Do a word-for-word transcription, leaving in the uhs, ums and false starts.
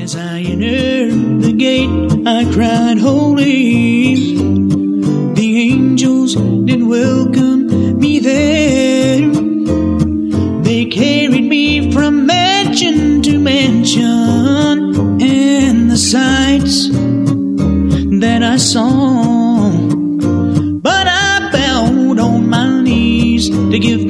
As I entered the gate, I cried, holy. The angels did welcome me there. They carried me from mansion to mansion, and the sights that I saw. But I bowed on my knees to give